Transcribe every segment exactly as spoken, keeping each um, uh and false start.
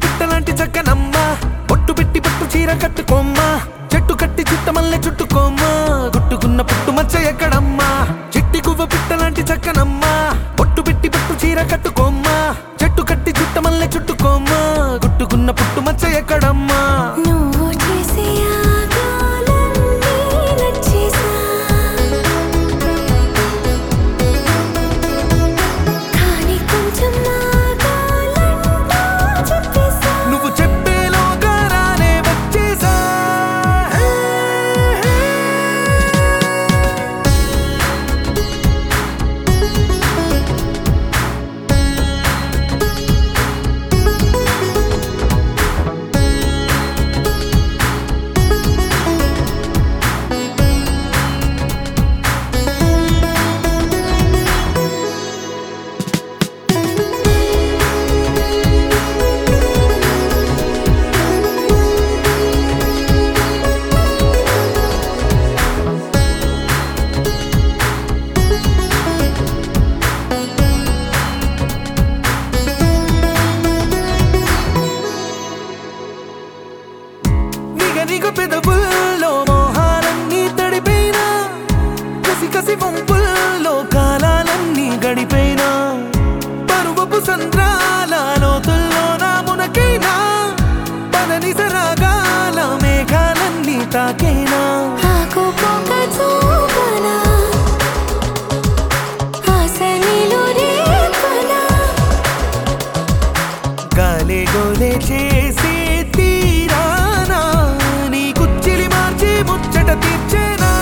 పిట్టలాంటి చక్కనమ్మ బొట్టు పెట్టి పట్టు చీర కట్టుకోమ్మా చెట్టు కట్టి చుట్టమల్లె చుట్టుకోమ్మా గుట్టుకున్న పుట్టు మచ్చ ఎక్కడమ్మా చిట్టి గువ్వ పిట్టలాంటి చక్కనమ్మ బొట్టు పెట్టి పట్టు చీర కట్టుకోమ్మా చెట్టు కట్టి చుట్టమల్లె చుట్టుకోమ్మా గుట్టుకున్న పుట్టు మచ్చ ఎక్కడమ్మా నిగనిగ పెదవుల్లో మోహాలన్నీ తడిపోయినా కసి కసి వంపుల్లో కాలాలన్నీ గడిపోయినా పరువపు సంద్రాల లోతుల్లో నా మునకైనా పదని సరాగాల మేఘాలన్నీ తాకైనా గాలే గోలే చేసే తీరానా నీ కుచ్చిలి మార్చి ముచ్చట తీర్చేనా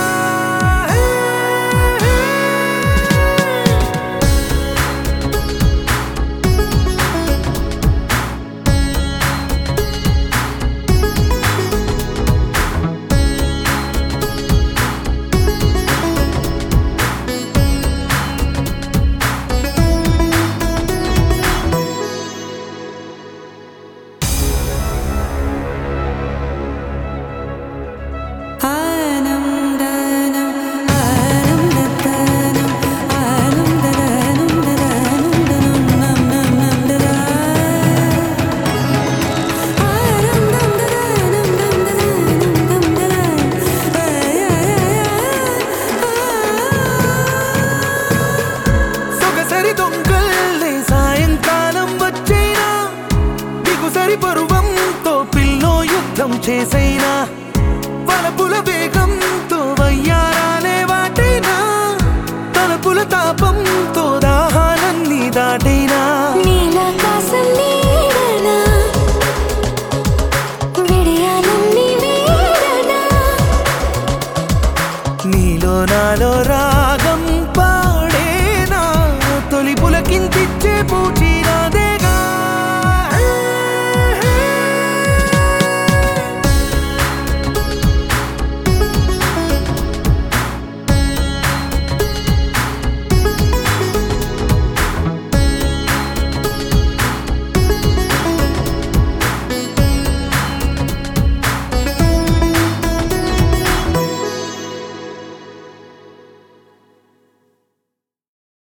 దొంగల్లే సాయంకాలం వచ్చైనా దిగుసరి పరువంతో పిల్లో యుద్ధం చేసైనా వలపుల వేగంతో వయ్యారాలే వాటైనా తలపుల తాపంతో దాహాలన్నీ దాటైనా